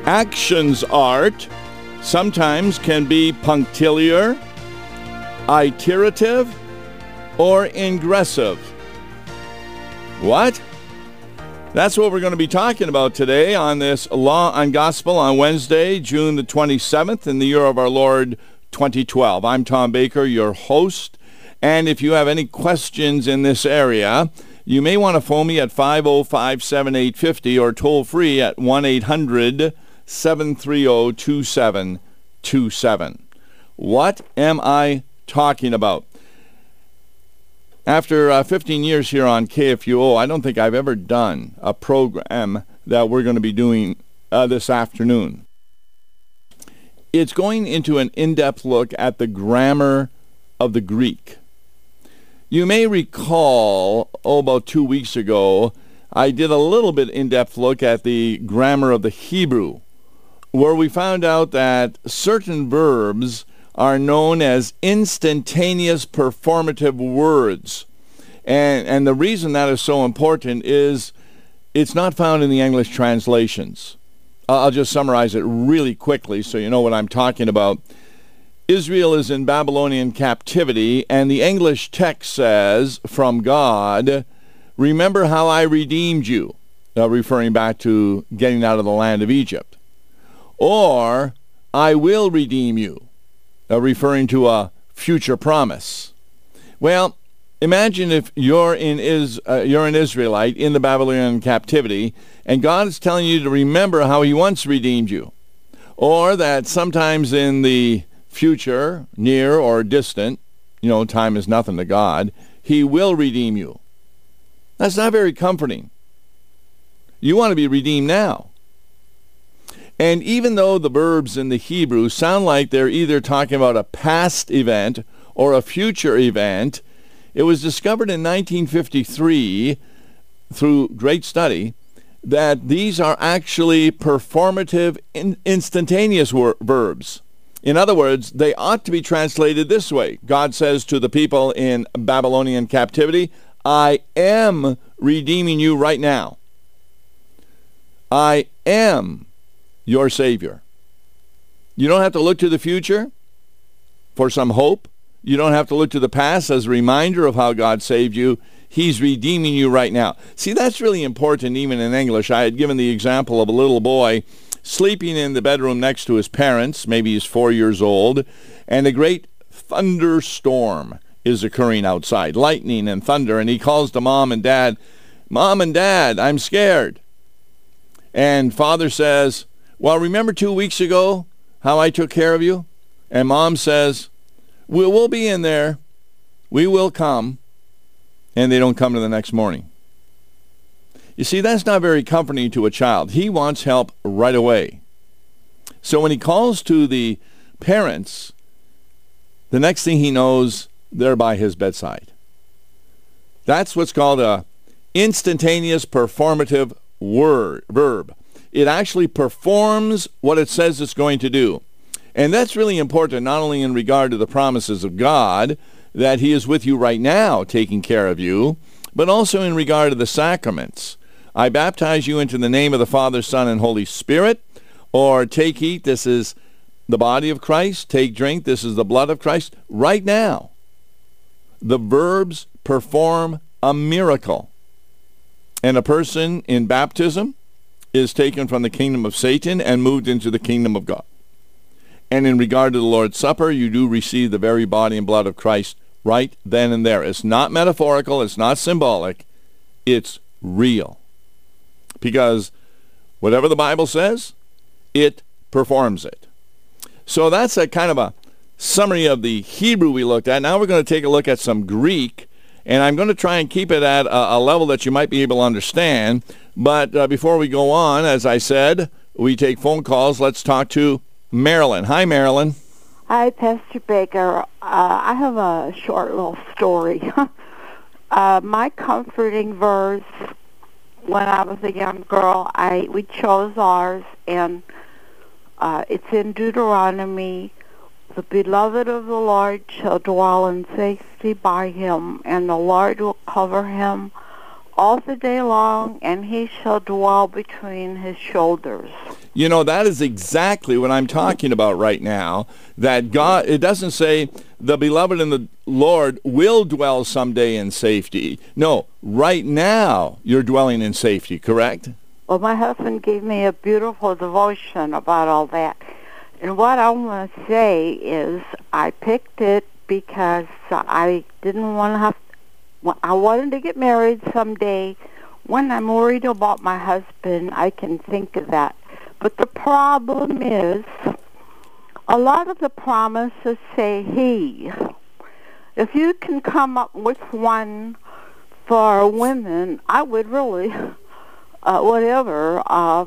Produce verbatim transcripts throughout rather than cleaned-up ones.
Actions art sometimes can be punctiliar, iterative, or ingressive. What? That's what we're going to be talking about today on this Law and Gospel on Wednesday, June the twenty-seventh, in the year of our Lord twenty twelve. I'm Tom Baker, your host, and if you have any questions in this area, you may want to phone me at five oh five, seven eight five oh or toll free at one eight hundred, seven three oh, two seven two seven. What am I talking about? After uh, fifteen years here on K F U O, I don't think I've ever done a program that we're going to be doing uh, this afternoon. It's going into an in-depth look at the grammar of the Greek. You may recall, oh, about two weeks ago, I did a little bit in-depth look at the grammar of the Hebrew, where we found out that certain verbs are known as instantaneous performative words. And, and the reason that is so important is it's not found in the English translations. I'll just summarize it really quickly so you know what I'm talking about. Israel is in Babylonian captivity, and the English text says, from God, remember how I redeemed you, uh, referring back to getting out of the land of Egypt. Or, I will redeem you, Uh, referring to a future promise. Well, imagine if you're in is uh, you're an Israelite in the Babylonian captivity, and God is telling you to remember how He once redeemed you, or that sometimes in the future, near or distant, you know, time is nothing to God, He will redeem you. That's not very comforting. You want to be redeemed now. And even though the verbs in the Hebrew sound like they're either talking about a past event or a future event, it was discovered in nineteen fifty-three through great study that these are actually performative in instantaneous wor- verbs. In other words, they ought to be translated this way. God says to the people in Babylonian captivity, I am redeeming you right now. I am your Savior. You don't have to look to the future for some hope. You don't have to look to the past as a reminder of how God saved you. He's redeeming you right now. See, that's really important even in English. I had given the example of a little boy sleeping in the bedroom next to his parents. Maybe he's four years old, and a great thunderstorm is occurring outside, lightning and thunder, and he calls to Mom and Dad, Mom and Dad, I'm scared. And Father says, well, remember two weeks ago how I took care of you? And Mom says, we will be in there. We will come. And they don't come to the next morning. You see, that's not very comforting to a child. He wants help right away. So when he calls to the parents, the next thing he knows, they're by his bedside. That's what's called a instantaneous performative word, verb. It actually performs what it says it's going to do. And that's really important, not only in regard to the promises of God, that He is with you right now, taking care of you, but also in regard to the sacraments. I baptize you into the name of the Father, Son, and Holy Spirit, or take, eat, this is the body of Christ, take, drink, this is the blood of Christ. Right now, the verbs perform a miracle. And a person in baptism is taken from the kingdom of Satan and moved into the kingdom of God. And in regard to the Lord's Supper, you do receive the very body and blood of Christ right then and there. It's not metaphorical, it's not symbolic, it's real. Because whatever the Bible says, it performs it. So that's a kind of a summary of the Hebrew we looked at. Now we're going to take a look at some Greek, and I'm going to try and keep it at a, a level that you might be able to understand. But uh, before we go on, as I said, we take phone calls. Let's talk to Marilyn. Hi, Marilyn. Hi, Pastor Baker. Uh, I have a short little story. uh, my comforting verse, when I was a young girl, I we chose ours, and uh, it's in Deuteronomy. The beloved of the Lord shall dwell in safety by him, and the Lord will cover him all the day long, and he shall dwell between his shoulders. You know, that is exactly what I'm talking about right now, that God, it doesn't say the beloved in the Lord will dwell someday in safety. No, right now you're dwelling in safety, correct? Well, my husband gave me a beautiful devotion about all that. And what I want to say is I picked it because I didn't want to have, I wanted to get married someday. When I'm worried about my husband, I can think of that. But the problem is, a lot of the promises say he. If you can come up with one for women, I would really, uh, whatever. Uh,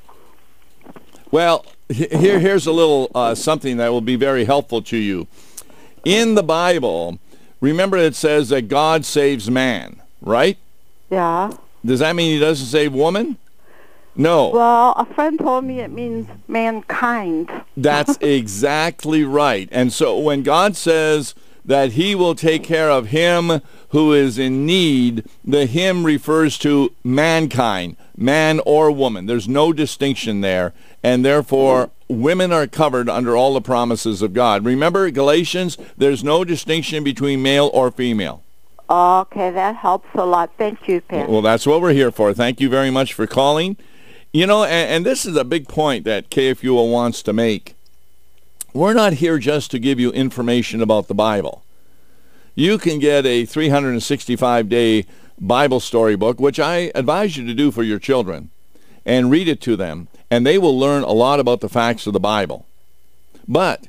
well, here, here's a little uh, something that will be very helpful to you. In the Bible, remember it says that God saves man, right? Yeah. Does that mean he doesn't save woman? No. Well, a friend told me it means mankind. That's exactly right. And so when God says that he will take care of him who is in need, the him refers to mankind, man or woman. There's no distinction there, and therefore women are covered under all the promises of God. Remember Galatians, there's no distinction between male or female. Okay, that helps a lot. Thank you, Pat. Well, that's what we're here for. Thank you very much for calling. You know, and, and this is a big point that K F U O wants to make. We're not here just to give you information about the Bible. You can get a three hundred sixty-five day Bible storybook, which I advise you to do for your children, and read it to them, and they will learn a lot about the facts of the Bible. But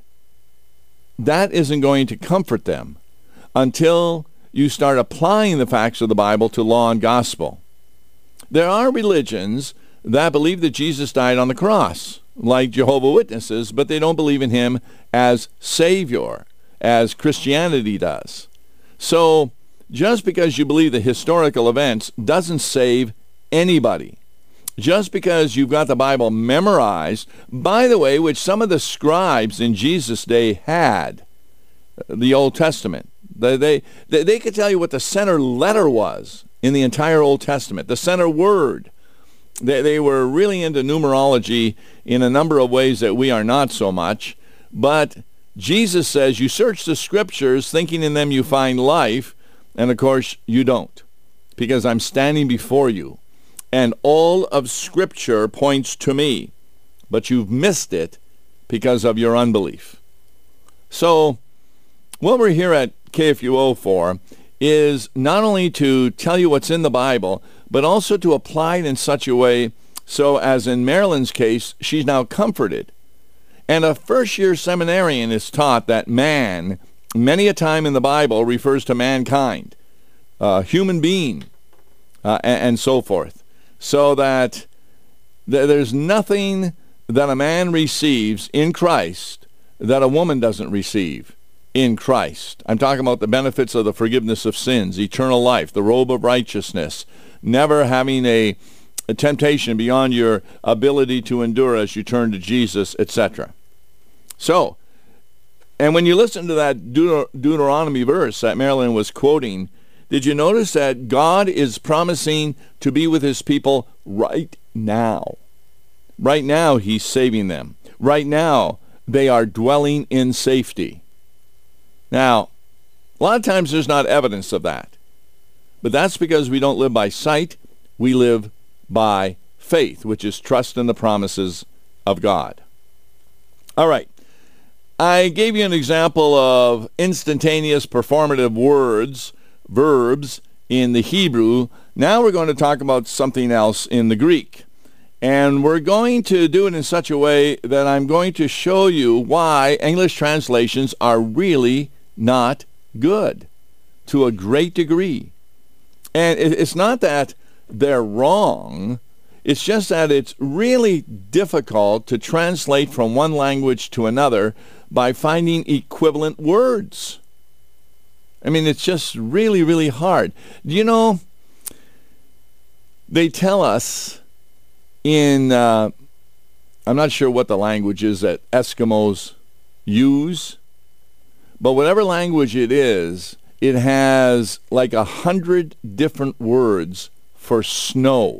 that isn't going to comfort them until you start applying the facts of the Bible to law and gospel. There are religions that believe that Jesus died on the cross, like Jehovah's Witnesses, but they don't believe in him as Savior, as Christianity does. So just because you believe the historical events doesn't save anybody. Just because you've got the Bible memorized, by the way, which some of the scribes in Jesus' day had, the Old Testament. They, they, they, they could tell you what the center letter was in the entire Old Testament, the center word. They, they were really into numerology in a number of ways that we are not so much. But Jesus says you search the scriptures thinking in them you find life, and of course you don't, because I'm standing before you. And all of Scripture points to me, but you've missed it because of your unbelief. So what we're here at K F U O for is not only to tell you what's in the Bible, but also to apply it in such a way so, as in Marilyn's case, she's now comforted. And a first-year seminarian is taught that man, many a time in the Bible, refers to mankind, a human being, uh, and, and so forth. So that th- there's nothing that a man receives in Christ that a woman doesn't receive in Christ. I'm talking about the benefits of the forgiveness of sins, eternal life, the robe of righteousness, never having a, a temptation beyond your ability to endure as you turn to Jesus, et cetera. So, and when you listen to that Deut- Deuteronomy verse that Marilyn was quoting, did you notice that God is promising to be with his people right now? Right now, he's saving them. Right now, they are dwelling in safety. Now, a lot of times there's not evidence of that. But that's because we don't live by sight. We live by faith, which is trust in the promises of God. All right. I gave you an example of instantaneous performative words, verbs, in the Hebrew. Now we're going to talk about something else in the Greek. And we're going to do it in such a way that I'm going to show you why English translations are really not good to a great degree. And it's not that they're wrong. It's just that it's really difficult to translate from one language to another by finding equivalent words. I mean, it's just really, really hard. You know, they tell us in, uh, I'm not sure what the language is that Eskimos use, but whatever language it is, it has like a hundred different words for snow.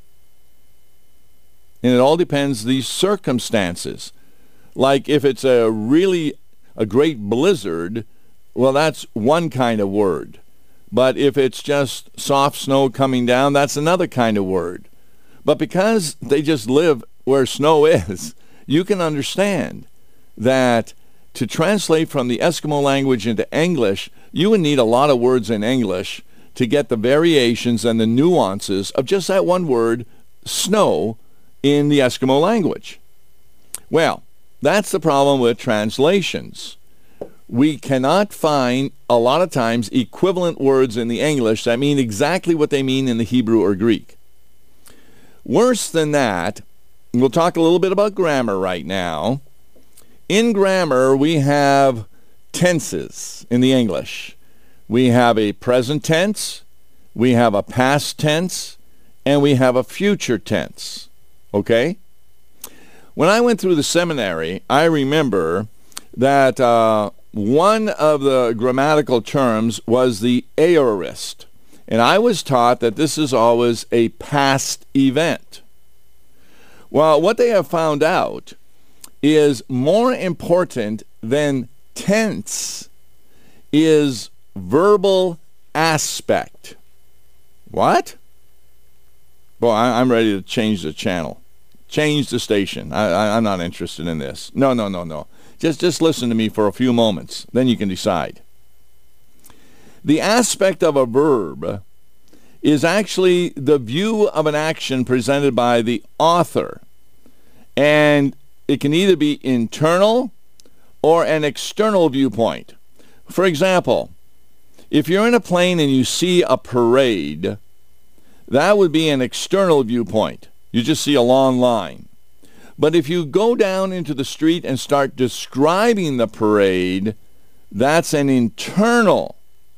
And it all depends the circumstances. Like if it's a really a great blizzard, well, that's one kind of word. But if it's just soft snow coming down, that's another kind of word. But because they just live where snow is, you can understand that to translate from the Eskimo language into English, you would need a lot of words in English to get the variations and the nuances of just that one word, snow, in the Eskimo language. Well, that's the problem with translations. We cannot find, a lot of times, equivalent words in the English that mean exactly what they mean in the Hebrew or Greek. Worse than that, we'll talk a little bit about grammar right now. In grammar, we have tenses in the English. We have a present tense, we have a past tense, and we have a future tense. Okay? When I went through the seminary, I remember that uh, one of the grammatical terms was the aorist. And I was taught that this is always a past event. Well, what they have found out is more important than tense is verbal aspect. What? Boy, I, I'm ready to change the channel. Change the station. I, I, I'm not interested in this. No, no, no, no. Just, just listen to me for a few moments. Then you can decide. The aspect of a verb is actually the view of an action presented by the author. And it can either be internal or an external viewpoint. For example, if you're in a plane and you see a parade, that would be an external viewpoint. You just see a long line. But if you go down into the street and start describing the parade, that's an internal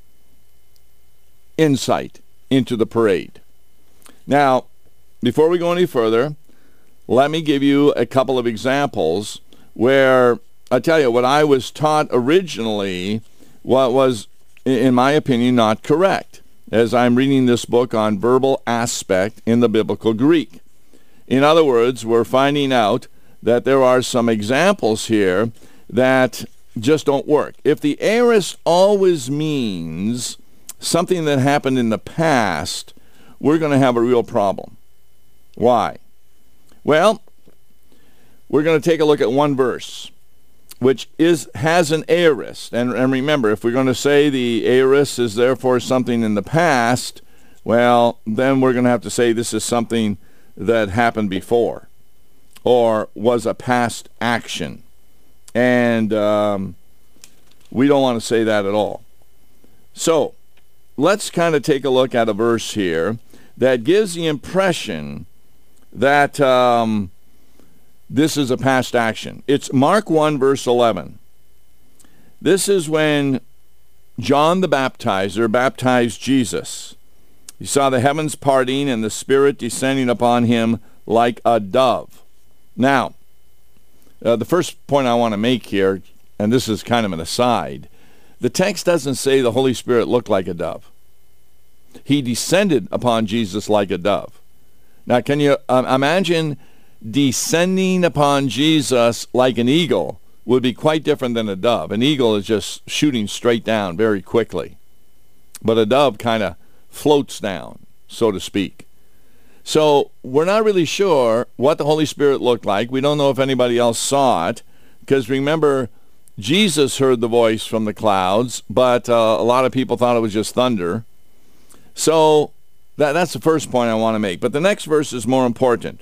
insight into the parade. Now, before we go any further, let me give you a couple of examples where, I tell you, what I was taught originally what was, in my opinion, not correct, as I'm reading this book on verbal aspect in the biblical Greek. In other words, we're finding out that there are some examples here that just don't work. If the aorist always means something that happened in the past, we're going to have a real problem. Why? Well, we're going to take a look at one verse, which is has an aorist. And, and remember, if we're going to say the aorist is therefore something in the past, well, then we're going to have to say this is something that happened before or was a past action. And um, we don't want to say that at all. So let's kind of take a look at a verse here that gives the impression that um, this is a past action. It's Mark one, verse eleven. This is when John the Baptizer baptized Jesus. He saw the heavens parting and the Spirit descending upon him like a dove. Now, uh, the first point I want to make here, and this is kind of an aside, the text doesn't say the Holy Spirit looked like a dove. He descended upon Jesus like a dove. Now, can you uh, imagine descending upon Jesus like an eagle would be quite different than a dove. An eagle is just shooting straight down very quickly. But a dove kind of floats down, so to speak. So we're not really sure what the Holy Spirit looked like. We don't know if anybody else saw it, because remember, Jesus heard the voice from the clouds, but uh, a lot of people thought it was just thunder. So that, that's the first point I want to make. But the next verse is more important.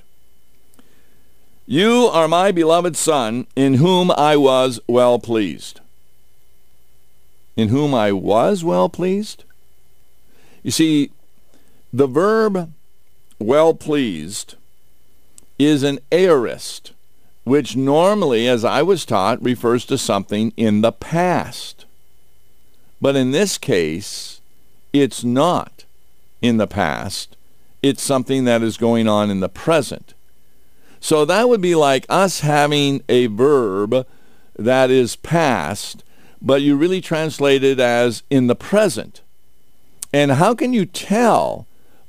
You are my beloved Son, in whom I was well pleased. In whom I was well pleased? You see, the verb well pleased is an aorist, which normally, as I was taught, refers to something in the past. But in this case, it's not in the past. It's something that is going on in the present. So that would be like us having a verb that is past, but you really translate it as in the present. And how can you tell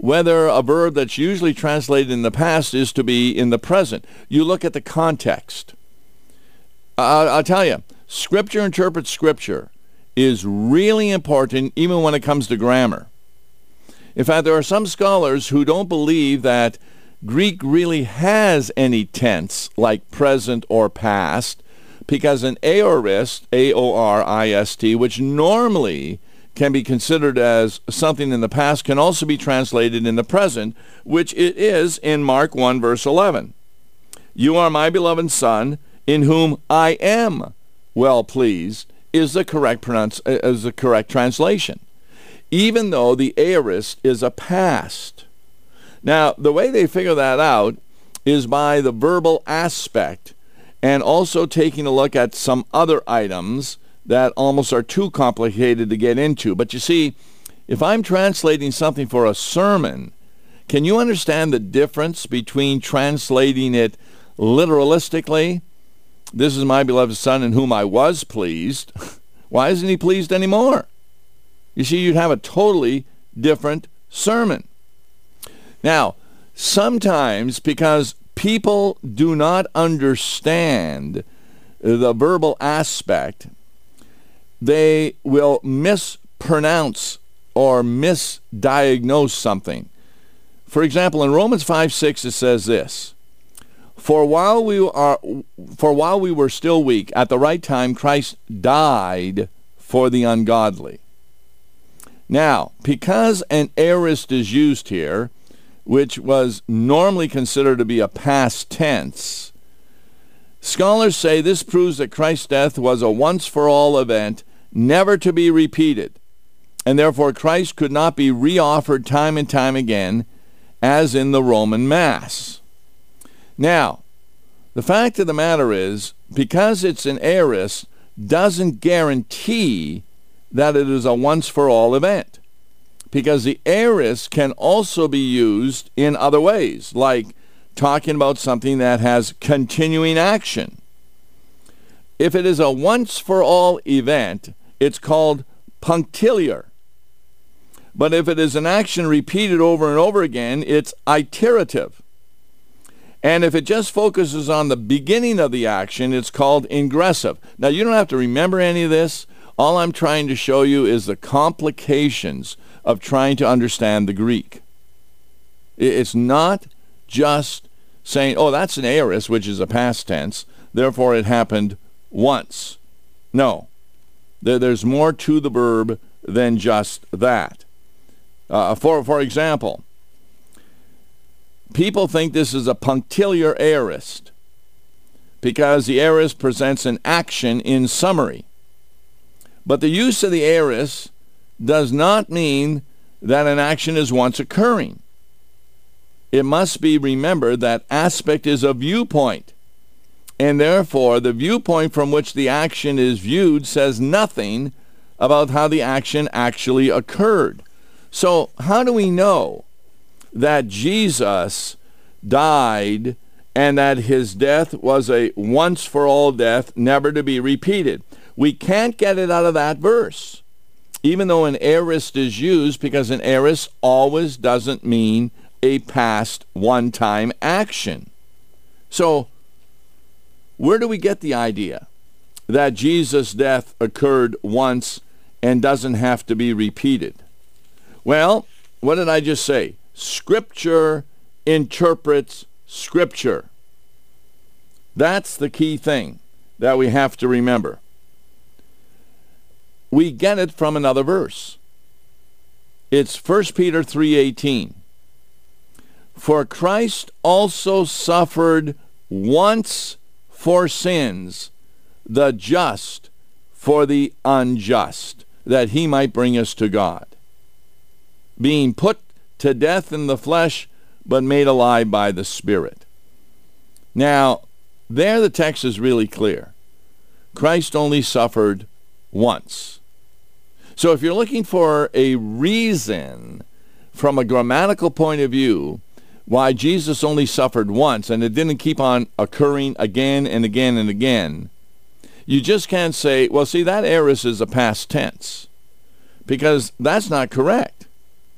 whether a verb that's usually translated in the past is to be in the present. You look at the context. Uh, I'll tell you, Scripture interprets Scripture is really important even when it comes to grammar. In fact, there are some scholars who don't believe that Greek really has any tense like present or past, because an aorist, A O R I S T, which normally can be considered as something in the past, can also be translated in the present, which it is in Mark one, verse eleven. You are my beloved Son, in whom I am well pleased, is the correct pronounce, is the correct translation, even though the aorist is a past. Now, the way they figure that out is by the verbal aspect, and also taking a look at some other items that almost are too complicated to get into. But you see, if I'm translating something for a sermon, can you understand the difference between translating it literalistically? This is my beloved Son in whom I was pleased. Why isn't he pleased anymore? You see, you'd have a totally different sermon. Now, sometimes because people do not understand the verbal aspect, they will mispronounce or misdiagnose something. For example, in Romans five six it says this, For while we are, for while we were still weak, at the right time Christ died for the ungodly. Now, because an aorist is used here, which was normally considered to be a past tense, scholars say this proves that Christ's death was a once-for-all event, never to be repeated, and therefore Christ could not be reoffered time and time again, as in the Roman Mass. Now, the fact of the matter is, because it's an aorist, doesn't guarantee that it is a once-for-all event, because the aorist can also be used in other ways, like talking about something that has continuing action. If it is a once-for-all event, it's called punctiliar. But if it is an action repeated over and over again, it's iterative. And if it just focuses on the beginning of the action, it's called ingressive. Now, you don't have to remember any of this. All I'm trying to show you is the complications of trying to understand the Greek. It's not just saying, oh, that's an aorist, which is a past tense, therefore it happened once. No. There's more to the verb than just that. Uh, for, for example, people think this is a punctiliar aorist because the aorist presents an action in summary. But the use of the aorist does not mean that an action is once occurring. It must be remembered that aspect is a viewpoint, and therefore the viewpoint from which the action is viewed says nothing about how the action actually occurred. So how do we know that Jesus died and that his death was a once-for-all death, never to be repeated? We can't get it out of that verse, even though an aorist is used, because an aorist always doesn't mean a past one-time action. So where do we get the idea that Jesus' death occurred once and doesn't have to be repeated? Well, what did I just say? Scripture interprets Scripture. That's the key thing that we have to remember. We get it from another verse. It's First Peter three eighteen. For Christ also suffered once for sins, the just for the unjust, that he might bring us to God, being put to death in the flesh, but made alive by the Spirit. Now, there the text is really clear. Christ only suffered once. So if you're looking for a reason from a grammatical point of view why Jesus only suffered once and it didn't keep on occurring again and again and again, you just can't say, well, see, that aorist is a past tense, because that's not correct.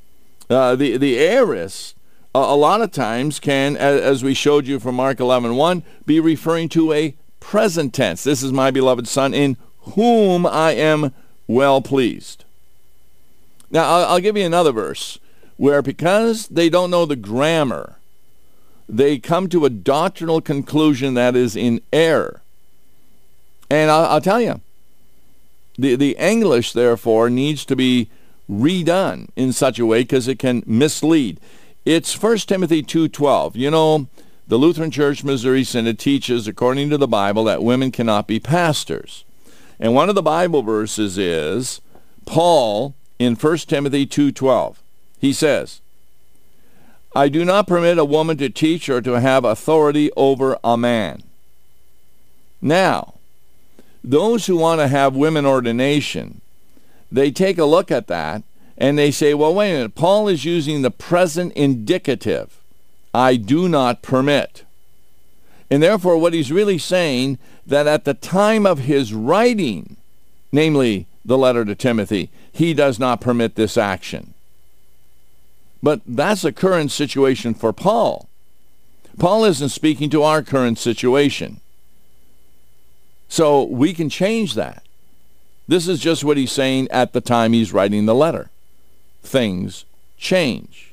Uh, the, the aorist, uh, a lot of times can, as, as we showed you from Mark eleven one, be referring to a present tense. This is my beloved Son, in whom I am well pleased. Now, I'll, I'll give you another verse where, because they don't know the grammar, they come to a doctrinal conclusion that is in error. And I'll, I'll tell you, the, the English, therefore, needs to be redone in such a way because it can mislead. It's First Timothy two twelve. You know, the Lutheran Church Missouri Synod teaches, according to the Bible, that women cannot be pastors. And one of the Bible verses is Paul in First Timothy two twelve. He says, I do not permit a woman to teach or to have authority over a man. Now, those who want to have women ordination, they take a look at that and they say, well, wait a minute, Paul is using the present indicative. I do not permit. And therefore, what he's really saying, that at the time of his writing, namely the letter to Timothy, he does not permit this action. But that's a current situation for Paul. Paul isn't speaking to our current situation. So we can change that. This is just what he's saying at the time he's writing the letter. Things change.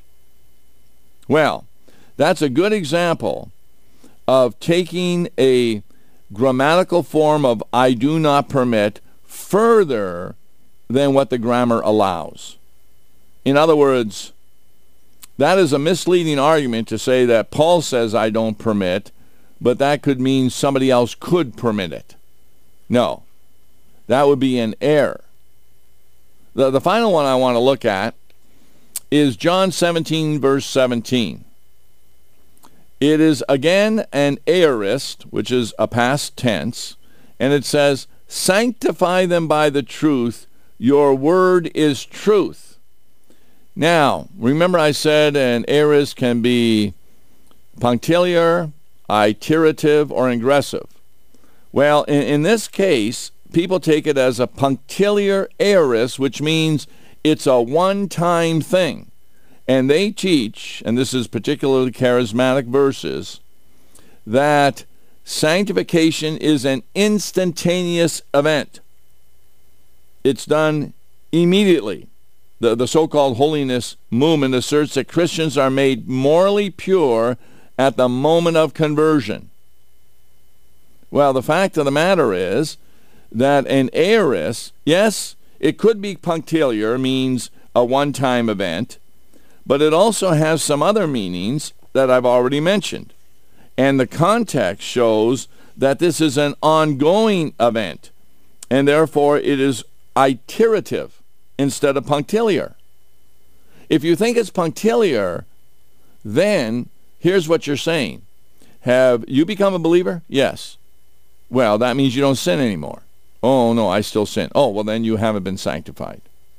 Well, that's a good example of taking a grammatical form of I do not permit further than what the grammar allows. In other words, that is a misleading argument to say that Paul says I don't permit, but that could mean somebody else could permit it. No, that would be an error. The, the final one I want to look at is John seventeen, verse seventeen. It is again an aorist, which is a past tense, and it says, sanctify them by the truth, your word is truth. Now, remember I said an aorist can be punctiliar, iterative, or ingressive. Well, in, in this case, people take it as a punctiliar aorist, which means it's a one-time thing. And they teach, and this is particularly charismatic verses, that sanctification is an instantaneous event. It's done immediately. The, the so-called holiness movement asserts that Christians are made morally pure at the moment of conversion. Well, the fact of the matter is that an aorist, yes, it could be punctiliar, means a one-time event, but it also has some other meanings that I've already mentioned. And the context shows that this is an ongoing event, and therefore it is iterative instead of punctiliar. If you think it's punctiliar, then here's what you're saying. Have you become a believer? Yes. Well, that means you don't sin anymore. Oh, no, I still sin. Oh, well, then you haven't been sanctified.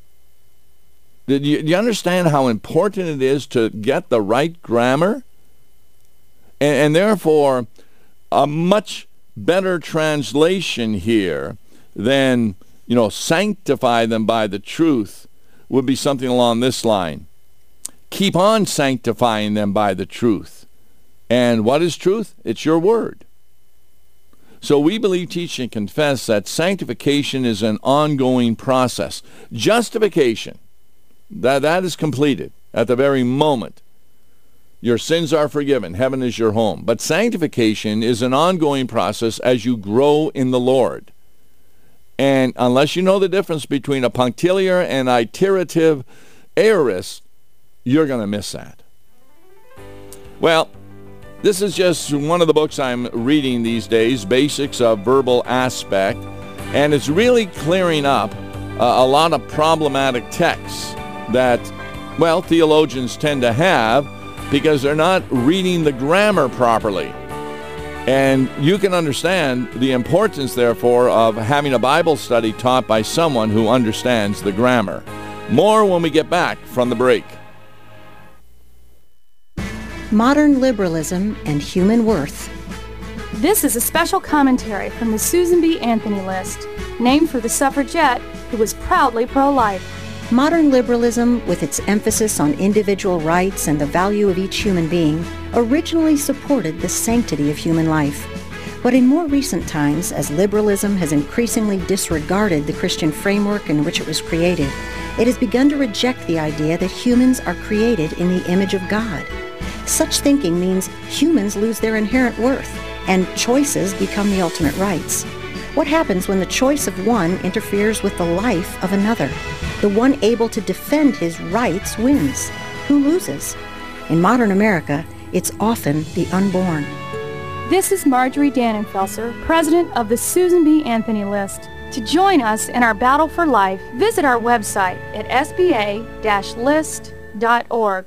Do you, do you understand how important it is to get the right grammar? And, and therefore, a much better translation here than, you know, sanctify them by the truth would be something along this line. Keep on sanctifying them by the truth. And what is truth? It's your word. So we believe, teach, and confess that sanctification is an ongoing process. Justification, that, that is completed at the very moment. Your sins are forgiven. Heaven is your home. But sanctification is an ongoing process as you grow in the Lord. And unless you know the difference between a punctiliar and iterative aorist, you're going to miss that. Well, this is just one of the books I'm reading these days, Basics of Verbal Aspect, and it's really clearing up uh, a lot of problematic texts that, well, theologians tend to have because they're not reading the grammar properly. And you can understand the importance, therefore, of having a Bible study taught by someone who understands the grammar. More when we get back from the break. Modern Liberalism and Human Worth. This is a special commentary from the Susan B. Anthony List, named for the suffragette who was proudly pro-life. Modern liberalism, with its emphasis on individual rights and the value of each human being, originally supported the sanctity of human life. But in more recent times, as liberalism has increasingly disregarded the Christian framework in which it was created, it has begun to reject the idea that humans are created in the image of God. Such thinking means humans lose their inherent worth, and choices become the ultimate rights. What happens when the choice of one interferes with the life of another? The one able to defend his rights wins. Who loses? In modern America, it's often the unborn. This is Marjorie Dannenfelser, president of the Susan B. Anthony List. To join us in our battle for life, visit our website at s b a dash list dot org.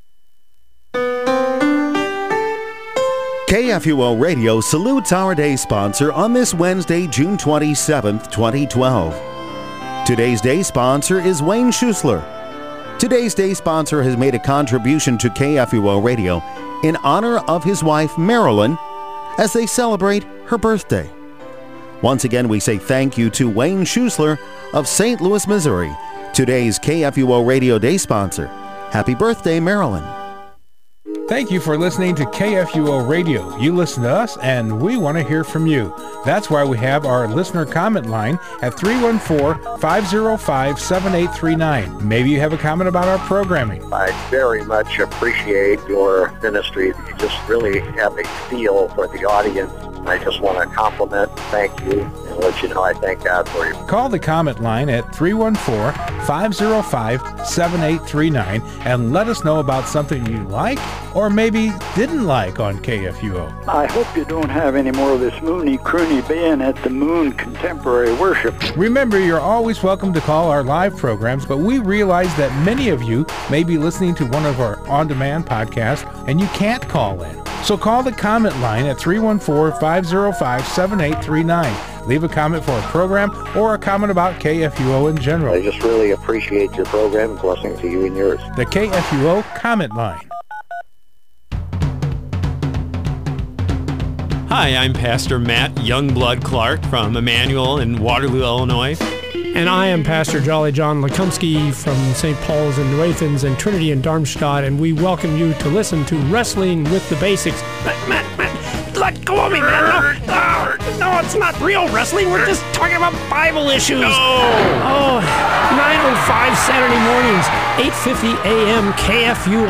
K F U O Radio salutes our day sponsor on this Wednesday, June twenty-seventh, twenty twelve. Today's day sponsor is Wayne Schuessler. Today's day sponsor has made a contribution to K F U O Radio in honor of his wife, Marilyn, as they celebrate her birthday. Once again, we say thank you to Wayne Schuessler of Saint Louis, Missouri, today's K F U O Radio Day sponsor. Happy birthday, Marilyn. Thank you for listening to K F U O Radio. You listen to us, and we want to hear from you. That's why we have our listener comment line at three one four, five oh five, seven eight three nine. Maybe you have a comment about our programming. I very much appreciate your ministry. You just really have a feel for the audience. I just want to compliment, thank you, and let you know I thank God for you. Call the comment line at three one four, five oh five, seven eight three nine and let us know about something you like or maybe didn't like on K F U O. I hope you don't have any more of this moony, croony being at the Moon Contemporary Worship. Remember, you're always welcome to call our live programs, but we realize that many of you may be listening to one of our on-demand podcasts and you can't call in. So call the comment line at three one four, five oh five, seven eight three nine. Leave a comment for a program or a comment about K F U O in general. I just really appreciate your program. Blessings to you and yours. The K F U O comment line. Hi, I'm Pastor Matt Youngblood Clark from Emmanuel in Waterloo, Illinois. And I am Pastor Jolly John Lekumsky from Saint Paul's in New Athens and Trinity in Darmstadt, and we welcome you to listen to Wrestling with the Basics. Matt, Matt, Matt, let go of me, man. No, no, no, it's not real wrestling. We're just talking about Bible issues. No. Oh, nine oh five Saturday mornings, eight fifty a.m. K F U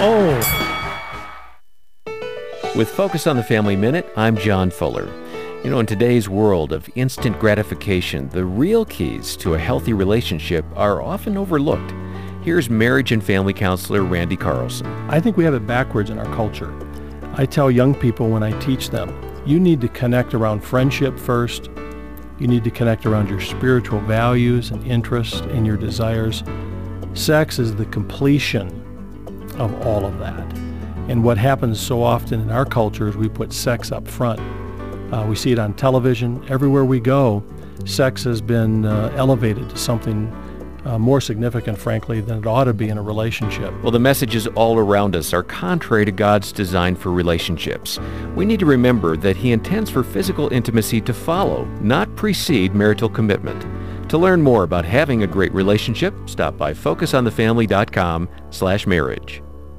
O. With Focus on the Family Minute, I'm John Fuller. You know, in today's world of instant gratification, the real keys to a healthy relationship are often overlooked. Here's marriage and family counselor Randy Carlson. I think we have it backwards in our culture. I tell young people when I teach them, you need to connect around friendship first. You need to connect around your spiritual values and interests and your desires. Sex is the completion of all of that. And what happens so often in our culture is we put sex up front. Uh, we see it on television. Everywhere we go, sex has been uh, elevated to something uh, more significant, frankly, than it ought to be in a relationship. Well, the messages all around us are contrary to God's design for relationships. We need to remember that He intends for physical intimacy to follow, not precede marital commitment. To learn more about having a great relationship, stop by focus on the family dot com slash marriage.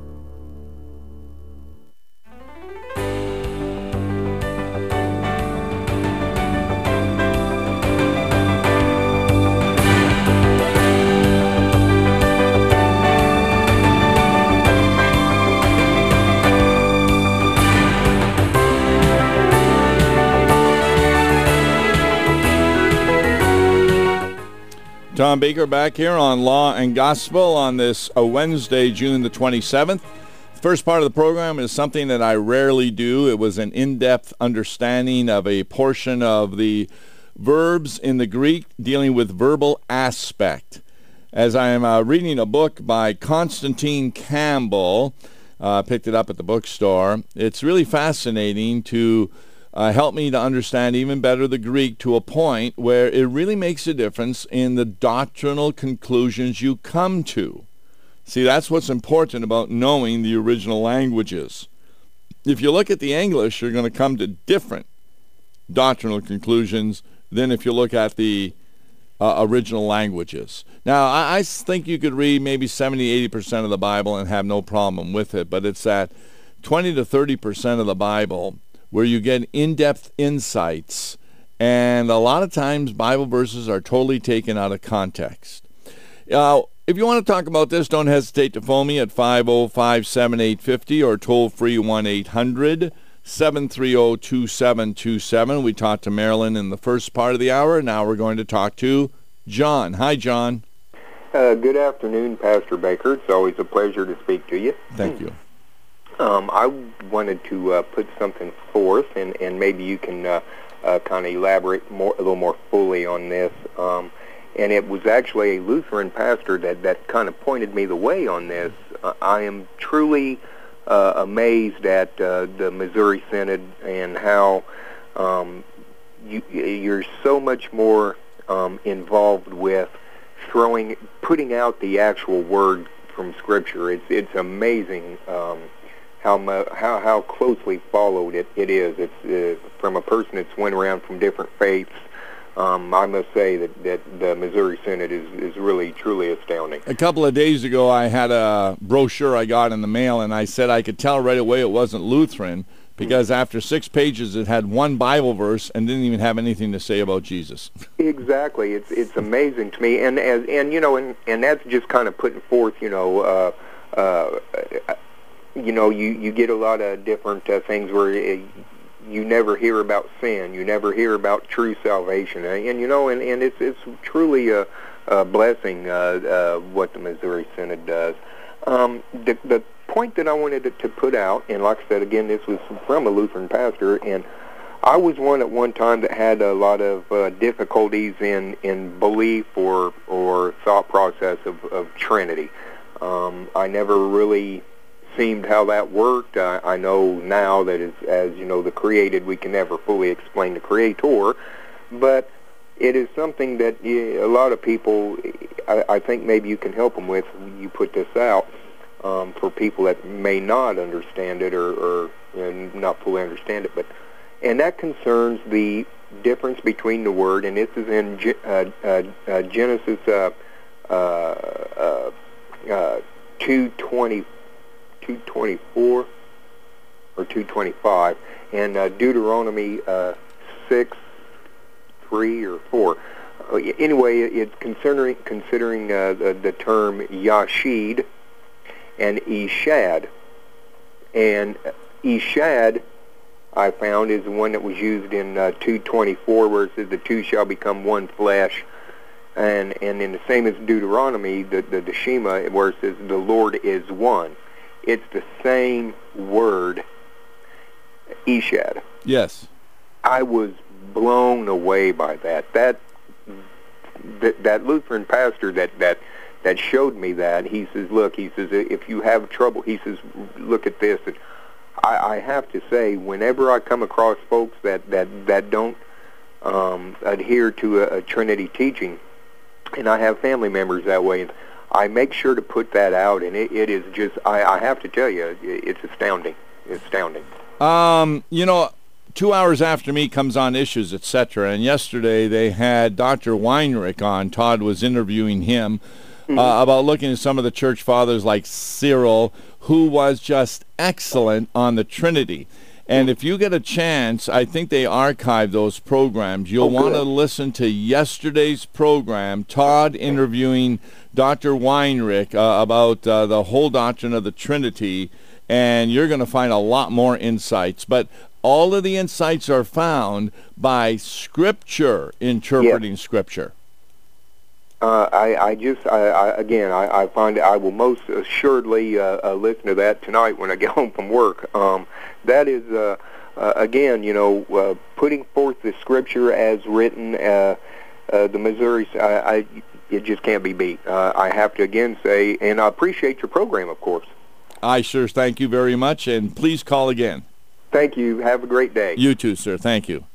Tom Baker back here on Law and Gospel on this uh, Wednesday, June the twenty-seventh. The first part of the program is something that I rarely do. It was an in-depth understanding of a portion of the verbs in the Greek dealing with verbal aspect. As I am uh, reading a book by Constantine Campbell, uh, picked it up at the bookstore, it's really fascinating to Uh, help me to understand even better the Greek to a point where it really makes a difference in the doctrinal conclusions you come to. See, that's what's important about knowing the original languages. If you look at the English, you're going to come to different doctrinal conclusions than if you look at the uh, original languages. Now, I, I think you could read maybe seventy, eighty percent of the Bible and have no problem with it, but it's that twenty to thirty percent of the Bible where you get in-depth insights, and a lot of times Bible verses are totally taken out of context. Uh, if you want to talk about this, don't hesitate to phone me at five oh five, seven eight five oh or toll-free one eight hundred, seven three zero, two seven two seven. We talked to Marilyn in the first part of the hour. Now we're going to talk to John. Hi, John. Uh, good afternoon, Pastor Baker. It's always a pleasure to speak to you. Thank you. Um, I wanted to uh, put something forth, and, and maybe you can uh, uh, kind of elaborate more, a little more fully on this. Um, and it was actually a Lutheran pastor that, that kind of pointed me the way on this. Uh, I am truly uh, amazed at uh, the Missouri Synod and how um, you, you're so much more um, involved with throwing, putting out the actual word from Scripture. It's it's amazing um, how how how closely followed it, it is. It's uh, from a person that's went around from different faiths. Um, I must say that, that the Missouri Synod is, is really, truly astounding. A couple of days ago, I had a brochure I got in the mail, and I said I could tell right away it wasn't Lutheran because after six pages it had one Bible verse and didn't even have anything to say about Jesus. Exactly. It's it's amazing to me. And, as, and you know, and, and that's just kind of putting forth, you know, uh, uh, you know, you, you get a lot of different uh, things where it, you never hear about sin. You never hear about true salvation. And, and you know, and, and it's it's truly a, a blessing uh, uh, what the Missouri Synod does. Um, the, the point that I wanted to, to put out, and like I said, again, this was from a Lutheran pastor, and I was one at one time that had a lot of uh, difficulties in, in belief or, or thought process of, of Trinity. Um, I never really seemed how that worked. I, I know now that as, as, you know, the created, we can never fully explain the Creator, but it is something that yeah, a lot of people, I, I think maybe you can help them with. You put this out um, for people that may not understand it or, or you know, not fully understand it, but and that concerns the difference between the word, and this is in uh, uh, uh, Genesis uh, uh, uh, uh, two twenty. two twenty-four or two twenty-five, and uh, Deuteronomy uh, six, three or four. Uh, anyway, it's considering considering uh, the, the term Yashid and Ishad. And Ishad, I found, is the one that was used in uh, two twenty-four, where it says the two shall become one flesh. And and in the same as Deuteronomy, the, the, the Shema, where it says the Lord is one. It's the same word, Ishad. Yes. I was blown away by that. That that, that Lutheran pastor that, that that showed me that, he says, look, he says, if you have trouble, he says, look at this. And I, I have to say, whenever I come across folks that, that, that don't um, adhere to a, a Trinity teaching, and I have family members that way, I make sure to put that out, and it, it is just, I, I have to tell you, it's astounding. It's astounding. Um, you know, two hours after me comes on Issues, et cetera, and yesterday they had Doctor Weinrich on. Todd was interviewing him mm-hmm. uh, about looking at some of the church fathers like Cyril, who was just excellent on the Trinity. And if you get a chance, I think they archive those programs. You'll oh, want to listen to yesterday's program, Todd interviewing Doctor Weinrich uh, about uh, the whole doctrine of the Trinity, and you're going to find a lot more insights. But all of the insights are found by Scripture, interpreting yeah. Scripture. Uh, I, I just, I, I, again, I, I find I will most assuredly uh, uh, listen to that tonight when I get home from work. Um, that is, uh, uh, again, you know, uh, putting forth the Scripture as written. Uh, uh, the Missouri, I, I, it just can't be beat. Uh, I have to again say, and I appreciate your program, of course. I sure thank you very much, and please call again. Thank you. Have a great day. You too, sir. Thank you.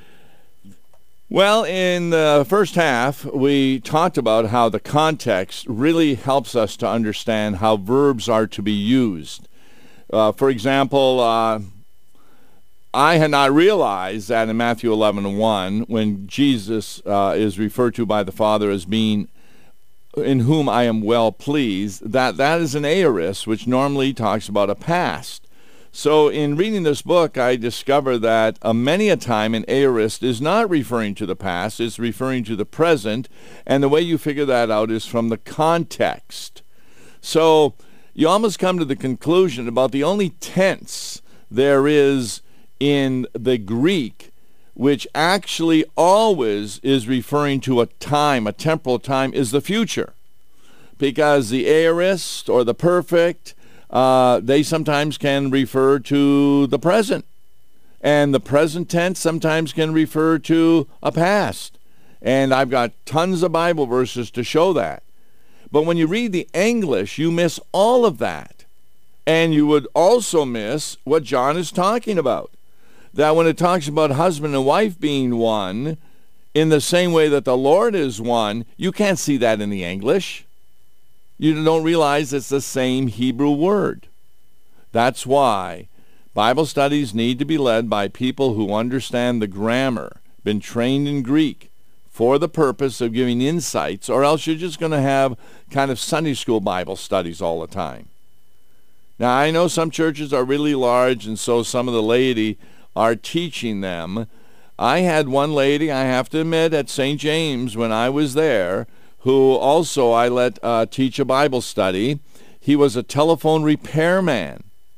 Well, in the first half, we talked about how the context really helps us to understand how verbs are to be used. Uh, for example, uh, I had not realized that in Matthew eleven one, when Jesus uh, is referred to by the Father as being in whom I am well pleased, that that is an aorist, which normally talks about a past. So in reading this book, I discovered that uh, many a time an aorist is not referring to the past, it's referring to the present, and the way you figure that out is from the context. So you almost come to the conclusion about the only tense there is in the Greek which actually always is referring to a time, a temporal time, is the future. Because the aorist or the perfect, uh, they sometimes can refer to the present. And the present tense sometimes can refer to a past. And I've got tons of Bible verses to show that. But when you read the English, you miss all of that. And you would also miss what John is talking about. That when it talks about husband and wife being one, in the same way that the Lord is one, you can't see that in the English. You don't realize it's the same Hebrew word. That's why Bible studies need to be led by people who understand the grammar, been trained in Greek, for the purpose of giving insights, or else you're just going to have kind of Sunday school Bible studies all the time. Now, I know some churches are really large, and so some of the laity are teaching them. I had one lady, I have to admit, at Saint James when I was there, who also I let uh, teach a Bible study. He was a telephone repairman.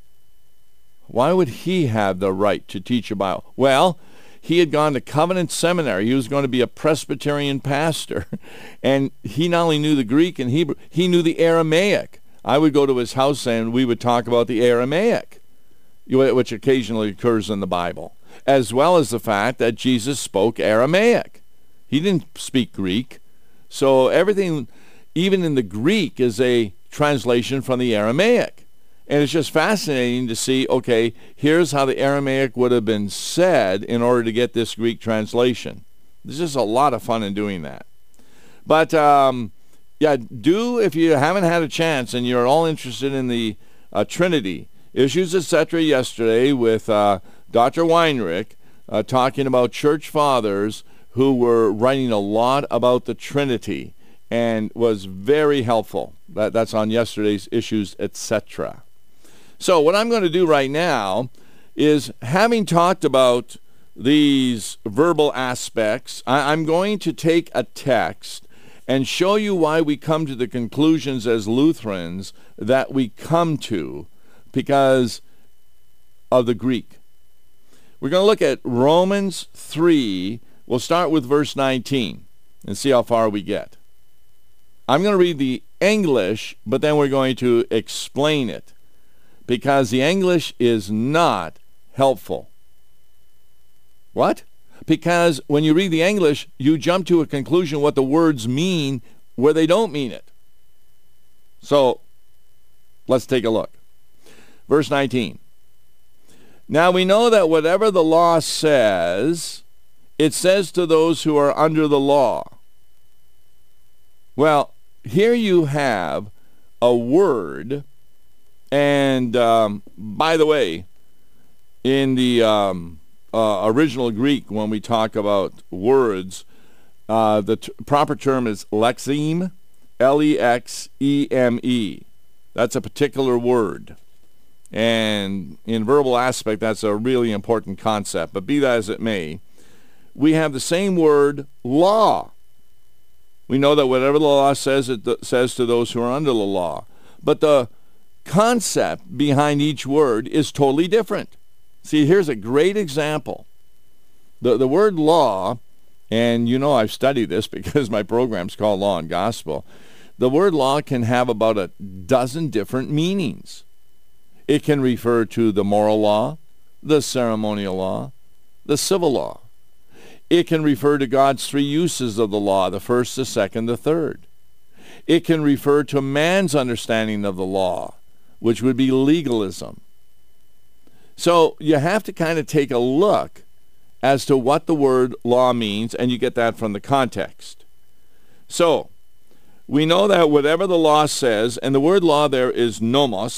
Why would he have the right to teach a Bible? Well, he had gone to Covenant Seminary. He was going to be a Presbyterian pastor. And he not only knew the Greek and Hebrew, he knew the Aramaic. I would go to his house and we would talk about the Aramaic, which occasionally occurs in the Bible, as well as the fact that Jesus spoke Aramaic. He didn't speak Greek. So everything, even in the Greek, is a translation from the Aramaic. And it's just fascinating to see, okay, here's how the Aramaic would have been said in order to get this Greek translation. There's just a lot of fun in doing that. But, um, yeah, do, if you haven't had a chance and you're all interested in the uh, Trinity, Issues, et cetera, yesterday with uh, Doctor Weinrich uh, talking about church fathers who were writing a lot about the Trinity and was very helpful. That, that's on yesterday's Issues, et cetera. So what I'm going to do right now is, having talked about these verbal aspects, I, I'm going to take a text and show you why we come to the conclusions as Lutherans that we come to because of the Greek. We're going to look at Romans three. We'll start with verse nineteen and see how far we get. I'm going to read the English, but then we're going to explain it because the English is not helpful. What? Because when you read the English, you jump to a conclusion what the words mean where they don't mean it. So let's take a look. Verse nineteen. Now we know that whatever the law says, it says to those who are under the law. Well, here you have a word, and um, by the way, in the um, uh, original Greek, when we talk about words, uh, the t- proper term is lexeme, L E X E M E. That's a particular word. And in verbal aspect, that's a really important concept. But be that as it may, we have the same word, law. We know that whatever the law says, it th- says to those who are under the law. But the concept behind each word is totally different. See, here's a great example. The, the word law, and you know I've studied this because my program's called Law and Gospel. The word law can have about a dozen different meanings. It can refer to the moral law, the ceremonial law, the civil law. It can refer to God's three uses of the law, the first, the second, the third. It can refer to man's understanding of the law, which would be legalism. So you have to kind of take a look as to what the word law means, and you get that from the context. So we know that whatever the law says, and the word law there is nomos,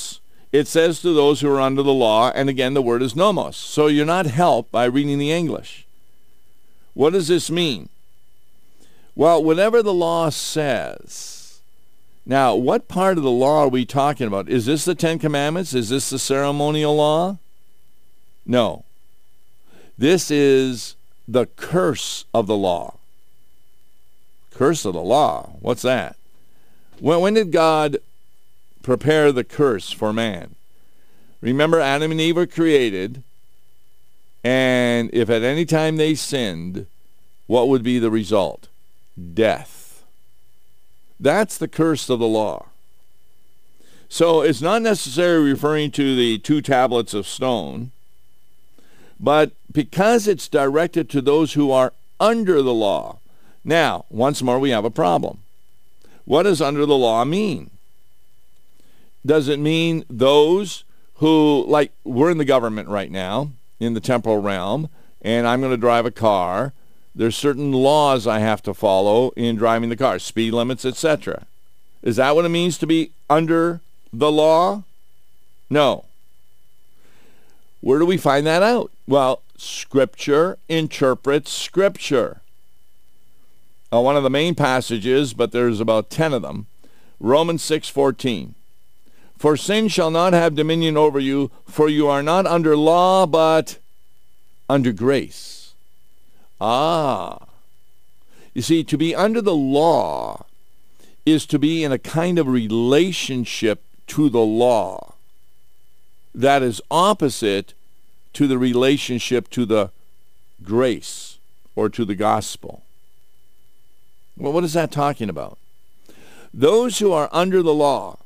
It says to those who are under the law, and again the word is nomos. So you're not helped by reading the English. What does this mean? Well, whatever the law says. Now, what part of the law are we talking about? Is this the Ten Commandments? Is this the ceremonial law? No. This is the curse of the law. Curse of the law? What's that? When, when did God prepare the curse for man? Remember, Adam and Eve were created, and if at any time they sinned, what would be the result? Death. That's the curse of the law. So it's not necessarily referring to the two tablets of stone, but because it's directed to those who are under the law. Now, once more, we have a problem. What does under the law mean? Does it mean those who, like, we're in the government right now, in the temporal realm, and I'm going to drive a car. There's certain laws I have to follow in driving the car, speed limits, et cetera. Is that what it means to be under the law? No. Where do we find that out? Well, Scripture interprets Scripture. Uh, one of the main passages, but there's about ten of them, Romans six fourteen. For sin shall not have dominion over you, for you are not under law, but under grace. Ah. You see, to be under the law is to be in a kind of relationship to the law that is opposite to the relationship to the grace or to the gospel. Well, what is that talking about? Those who are under the law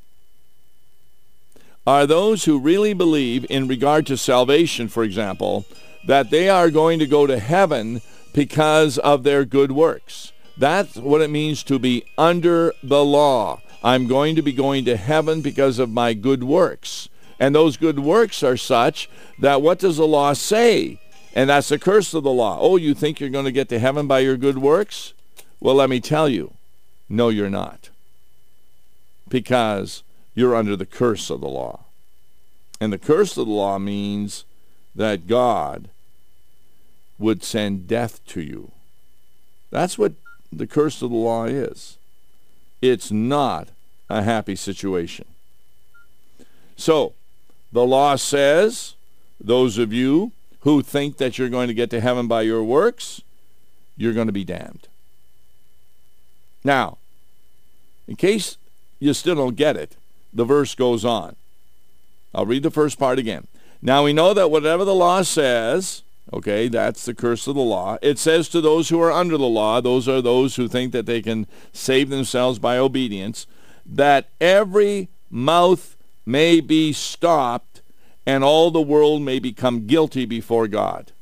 are those who really believe, in regard to salvation, for example, that they are going to go to heaven because of their good works. That's what it means to be under the law. I'm going to be going to heaven because of my good works. And those good works are such that what does the law say? And that's the curse of the law. Oh, you think you're going to get to heaven by your good works? Well, let me tell you, no, you're not. Because you're under the curse of the law. And the curse of the law means that God would send death to you. That's what the curse of the law is. It's not a happy situation. So, the law says, those of you who think that you're going to get to heaven by your works, you're going to be damned. Now, in case you still don't get it, the verse goes on. I'll read the first part again. Now we know that whatever the law says, okay, that's the curse of the law. It says to those who are under the law, those are those who think that they can save themselves by obedience, that every mouth may be stopped and all the world may become guilty before God.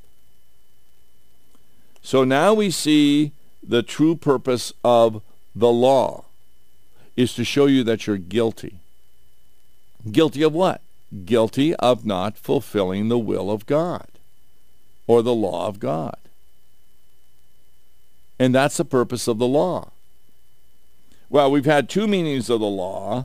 So now we see the true purpose of the law is to show you that you're guilty. Guilty of what? Guilty of not fulfilling the will of God or the law of God. And that's the purpose of the law. Well, we've had two meanings of the law.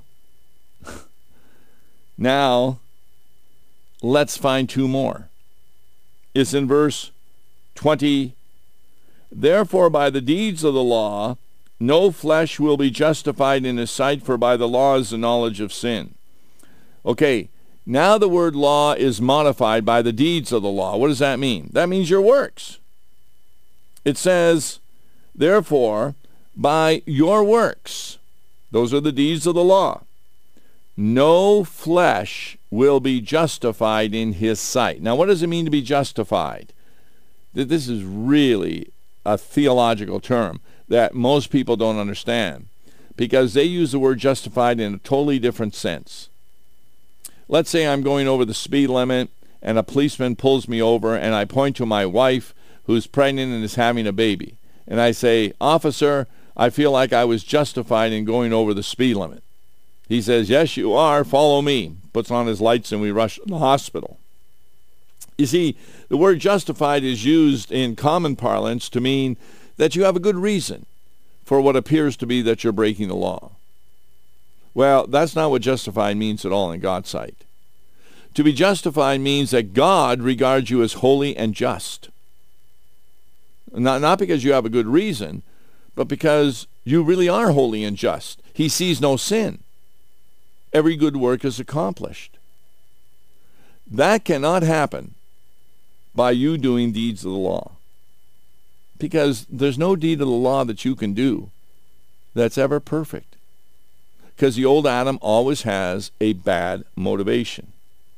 Now, let's find two more. It's in verse twenty. Therefore, by the deeds of the law, no flesh will be justified in his sight, for by the law is the knowledge of sin. Okay, now the word law is modified by the deeds of the law. What does that mean? That means your works. It says, therefore, by your works, those are the deeds of the law, no flesh will be justified in his sight. Now, what does it mean to be justified? This is really a theological term that most people don't understand because they use the word justified in a totally different sense. Let's say I'm going over the speed limit and a policeman pulls me over and I point to my wife who's pregnant and is having a baby. And I say, officer, I feel like I was justified in going over the speed limit. He says, yes, you are. Follow me. Puts on his lights and we rush to the hospital. You see, the word justified is used in common parlance to mean that you have a good reason for what appears to be that you're breaking the law. Well, that's not what justified means at all in God's sight. To be justified means that God regards you as holy and just. Not, not because you have a good reason, but because you really are holy and just. He sees no sin. Every good work is accomplished. That cannot happen by you doing deeds of the law, because there's no deed of the law that you can do that's ever perfect, because the old Adam always has a bad motivation.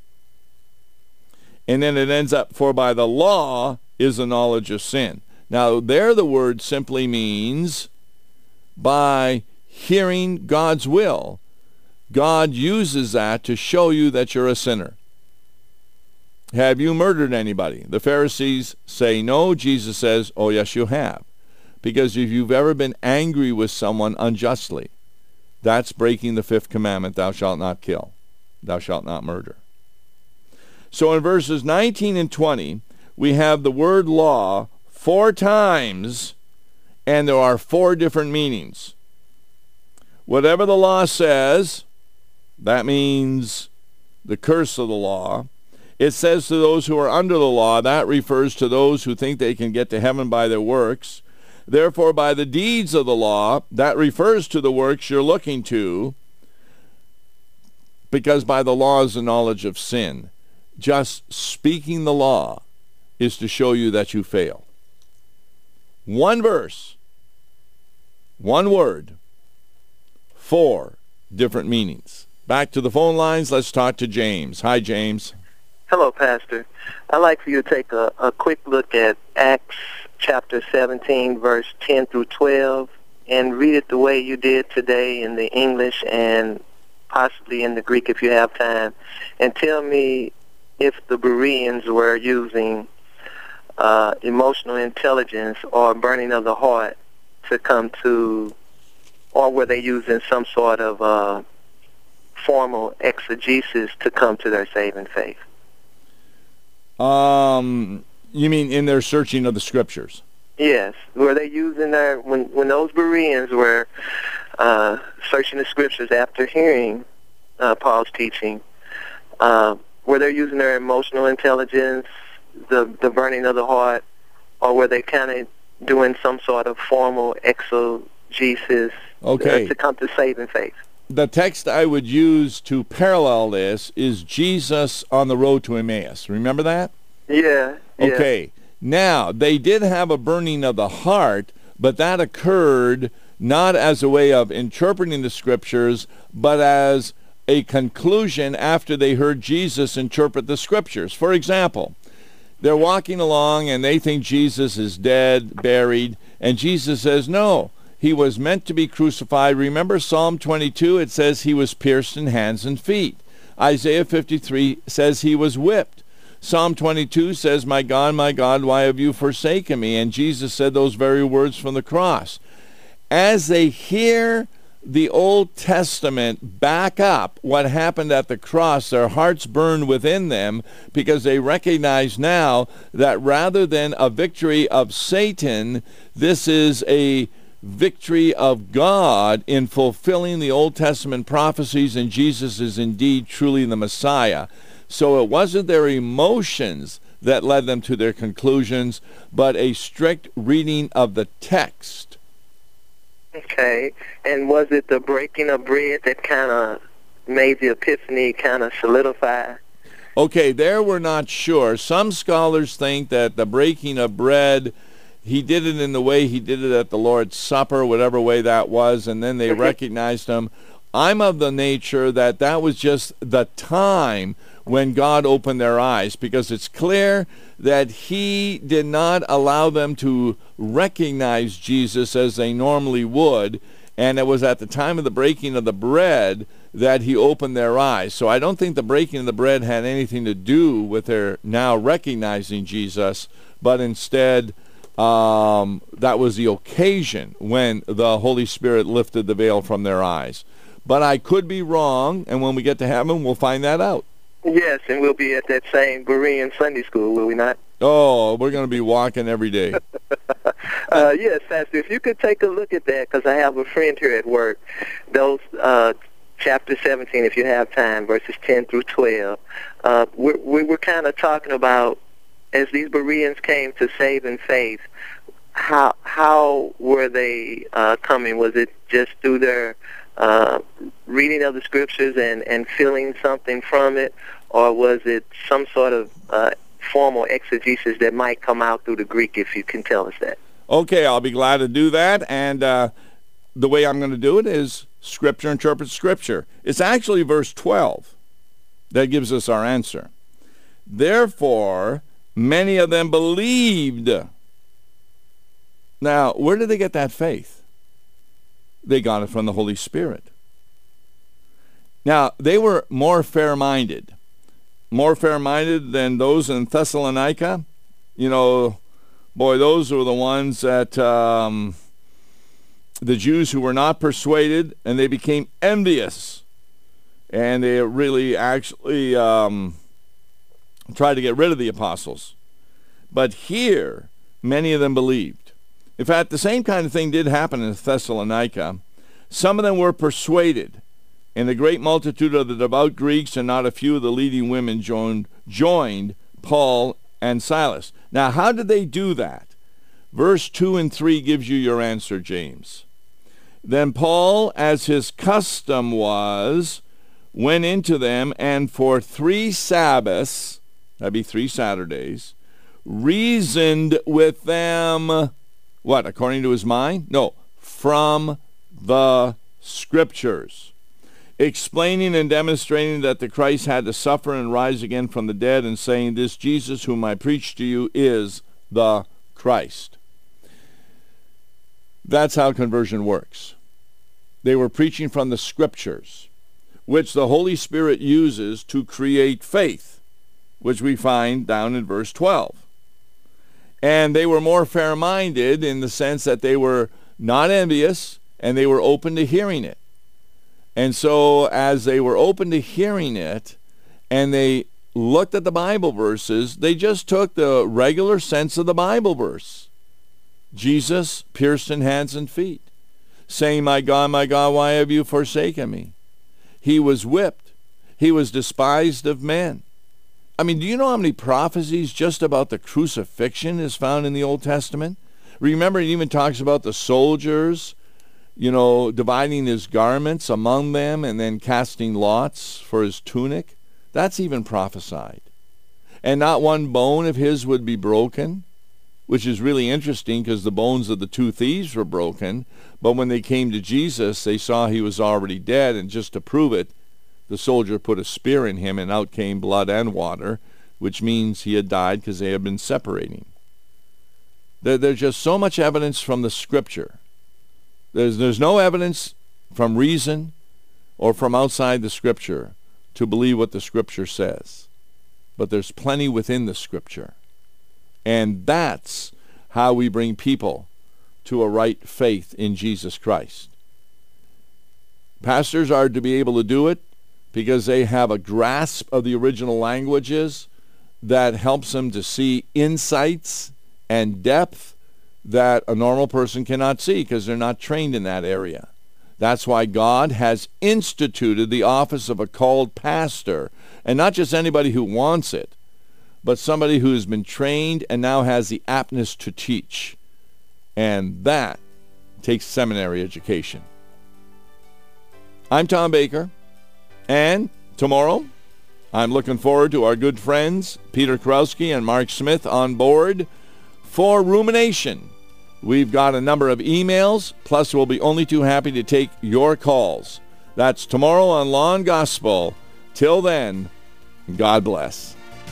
And then it ends up, for by the law is the knowledge of sin. Now, there the word simply means by hearing God's will, God uses that to show you that you're a sinner. Have you murdered anybody? The Pharisees say no. Jesus says, oh yes, you have. Because if you've ever been angry with someone unjustly, that's breaking the fifth commandment, thou shalt not kill, thou shalt not murder. So in verses nineteen and twenty, we have the word law four times, and there are four different meanings. Whatever the law says, that means the curse of the law. It says to those who are under the law, that refers to those who think they can get to heaven by their works. Therefore, by the deeds of the law, that refers to the works you're looking to, because by the law is the knowledge of sin. Just speaking the law is to show you that you fail. One verse, one word, four different meanings. Back to the phone lines. Let's talk to James. Hi, James. Hello, Pastor. I'd like for you to take a, a quick look at Acts chapter seventeen, verse ten through twelve, and read it the way you did today in the English and possibly in the Greek if you have time, and tell me if the Bereans were using uh, emotional intelligence or burning of the heart to come to, or were they using some sort of uh, formal exegesis to come to their saving faith? Um, you mean in their searching of the scriptures? Yes. Were they using their, when, when those Bereans were uh, searching the scriptures after hearing uh, Paul's teaching, uh, were they using their emotional intelligence, the, the burning of the heart, or were they kind of doing some sort of formal exegesis okay. uh, to come to saving faith? The text I would use to parallel this is Jesus on the road to Emmaus. Remember that? Yeah. yeah. Okay. Now, they did have a burning of the heart, but that occurred not as a way of interpreting the scriptures, but as a conclusion after they heard Jesus interpret the scriptures. For example, they're walking along and they think Jesus is dead, buried, and Jesus says, no, he was meant to be crucified. Remember Psalm twenty-two, it says he was pierced in hands and feet. Isaiah fifty-three says he was whipped. Psalm twenty-two says, my God, my God, why have you forsaken me? And Jesus said those very words from the cross. As they hear the Old Testament back up what happened at the cross, their hearts burn within them, because they recognize now that rather than a victory of Satan, this is a victory of God in fulfilling the Old Testament prophecies, and Jesus is indeed truly the Messiah. So it wasn't their emotions that led them to their conclusions, but a strict reading of the text. Okay, and was it the breaking of bread that kind of made the epiphany kind of solidify? Okay, there we're not sure. Some scholars think that the breaking of bread, he did it in the way he did it at the Lord's Supper, whatever way that was, and then they recognized him. I'm of the nature that that was just the time when God opened their eyes, because it's clear that he did not allow them to recognize Jesus as they normally would, and it was at the time of the breaking of the bread that he opened their eyes. So I don't think the breaking of the bread had anything to do with their now recognizing Jesus, but instead um, that was the occasion when the Holy Spirit lifted the veil from their eyes. But I could be wrong, and when we get to heaven, we'll find that out. Yes, and we'll be at that same Berean Sunday school, will we not? Oh, we're going to be walking every day. uh, yes, Pastor, if you could take a look at that, because I have a friend here at work. Those uh, chapter seventeen, if you have time, verses ten through twelve. Uh, we, we were kind of talking about, as these Bereans came to saving faith, how how were they uh, coming? Was it just through their uh, reading of the scriptures and, and feeling something from it, or was it some sort of uh, formal exegesis that might come out through the Greek, if you can tell us that? Okay, I'll be glad to do that, and uh, the way I'm going to do it is Scripture interprets Scripture. It's actually verse twelve that gives us our answer. Therefore, many of them believed. Now, where did they get that faith? They got it from the Holy Spirit. Now, they were more fair-minded. More fair-minded than those in Thessalonica. You know, boy, those were the ones that, um, the Jews who were not persuaded, and they became envious. And they really actually um, tried to get rid of the apostles. But here, many of them believed. In fact, the same kind of thing did happen in Thessalonica. Some of them were persuaded, and the great multitude of the devout Greeks and not a few of the leading women joined, joined Paul and Silas. Now, how did they do that? Verse two and three gives you your answer, James. Then Paul, as his custom was, went into them, and for three Sabbaths, that'd be three Saturdays, reasoned with them, what, according to his mind? No, from the Scriptures, explaining and demonstrating that the Christ had to suffer and rise again from the dead, and saying, this Jesus whom I preach to you is the Christ. That's how conversion works. They were preaching from the Scriptures, which the Holy Spirit uses to create faith, which we find down in verse twelve. And they were more fair-minded in the sense that they were not envious, and they were open to hearing it. And so as they were open to hearing it, and they looked at the Bible verses, they just took the regular sense of the Bible verse. Jesus pierced in hands and feet, saying, my God, my God, why have you forsaken me? He was whipped. He was despised of men. I mean, do you know how many prophecies just about the crucifixion is found in the Old Testament? Remember, it even talks about the soldiers, you know, dividing his garments among them and then casting lots for his tunic. That's even prophesied. And not one bone of his would be broken, which is really interesting because the bones of the two thieves were broken, but when they came to Jesus, they saw he was already dead, and just to prove it, the soldier put a spear in him, and out came blood and water, which means he had died because they had been separating. There, there's just so much evidence from the Scripture. There's, there's no evidence from reason or from outside the Scripture to believe what the Scripture says. But there's plenty within the Scripture. And that's how we bring people to a right faith in Jesus Christ. Pastors are to be able to do it because they have a grasp of the original languages that helps them to see insights and depth that a normal person cannot see because they're not trained in that area. That's why God has instituted the office of a called pastor, and not just anybody who wants it, but somebody who has been trained and now has the aptness to teach. And that takes seminary education. I'm Tom Baker, and tomorrow I'm looking forward to our good friends Peter Kurowski and Mark Smith on board for Rumination. We've got a number of emails, plus we'll be only too happy to take your calls. That's tomorrow on Law and Gospel. Till then, God bless.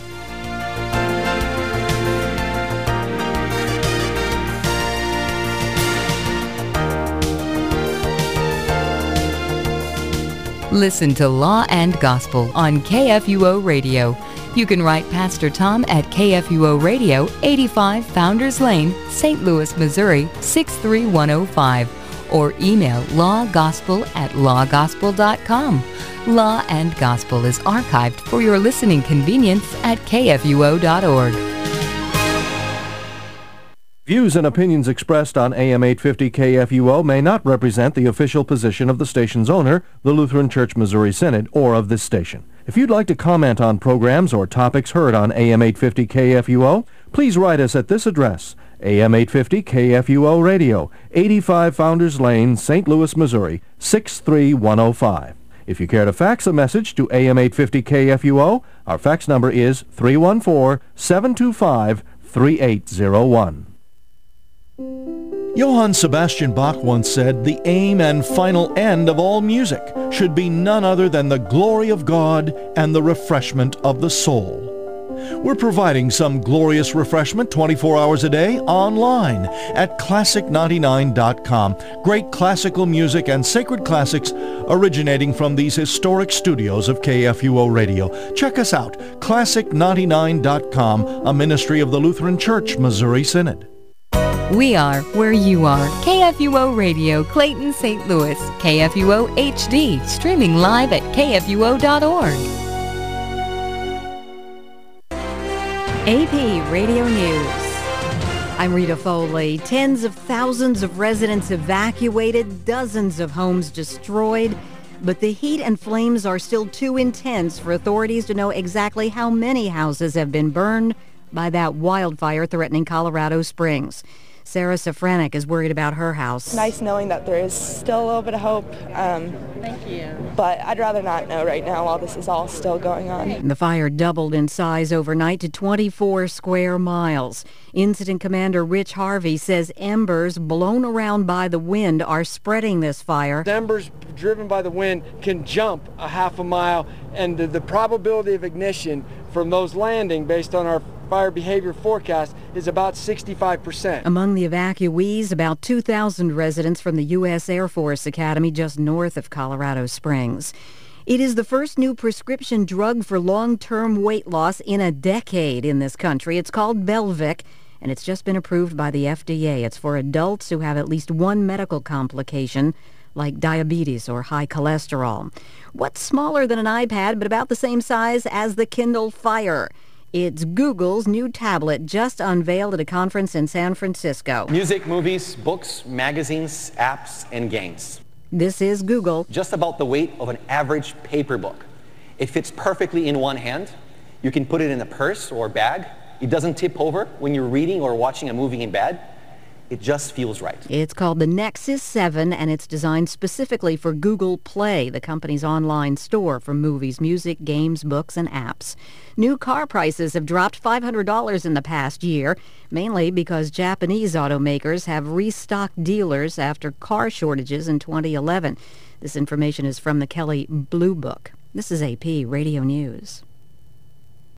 Listen to Law and Gospel on K F U O Radio. You can write Pastor Tom at K F U O Radio, eighty-five Founders Lane, Saint Louis, Missouri, six three one oh five, or email lawgospel at lawgospel dot com. Law and Gospel is archived for your listening convenience at K F U O dot org. Views and opinions expressed on A M eight fifty K F U O may not represent the official position of the station's owner, the Lutheran Church Missouri Synod, or of this station. If you'd like to comment on programs or topics heard on A M eight fifty K F U O, please write us at this address, A M eight fifty K F U O Radio, eighty-five Founders Lane, Saint Louis, Missouri, six three one oh five. If you care to fax a message to A M eight fifty K F U O, our fax number is three one four, seven two five, three eight zero one. Johann Sebastian Bach once said, "The aim and final end of all music should be none other than the glory of God and the refreshment of the soul." We're providing some glorious refreshment twenty-four hours a day online at classic ninety-nine dot com. Great classical music and sacred classics originating from these historic studios of K F U O Radio. Check us out, classic ninety-nine dot com, a ministry of the Lutheran Church Missouri Synod. We are where you are. K F U O Radio, Clayton, Saint Louis. K F U O H D, streaming live at K F U O dot org. A P Radio News. I'm Rita Foley. Tens of thousands of residents evacuated, dozens of homes destroyed, but the heat and flames are still too intense for authorities to know exactly how many houses have been burned by that wildfire threatening Colorado Springs. Sarah Safranek is worried about her house. It's nice knowing that there is still a little bit of hope. Um, Thank you. But I'd rather not know right now while this is all still going on. The fire doubled in size overnight to twenty-four square miles. Incident Commander Rich Harvey says embers blown around by the wind are spreading this fire. Embers driven by the wind can jump a half a mile, and the, the probability of ignition from those landing based on our fire behavior forecast is about sixty-five percent. Among the evacuees, about two thousand residents from the U S Air Force Academy just north of Colorado Springs. It is the first new prescription drug for long-term weight loss in a decade in this country. It's called Belvic, and it's just been approved by the F D A. It's for adults who have at least one medical complication, like diabetes or high cholesterol. What's smaller than an iPad, but about the same size as the Kindle Fire? It's Google's new tablet, just unveiled at a conference in San Francisco. Music, movies, books, magazines, apps, and games. This is Google. Just about the weight of an average paper book. It fits perfectly in one hand. You can put it in a purse or bag. It doesn't tip over when you're reading or watching a movie in bed. It just feels right. It's called the Nexus seven, and it's designed specifically for Google Play, the company's online store for movies, music, games, books, and apps. New car prices have dropped five hundred dollars in the past year, mainly because Japanese automakers have restocked dealers after car shortages in twenty eleven. This information is from the Kelley Blue Book. This is A P Radio News.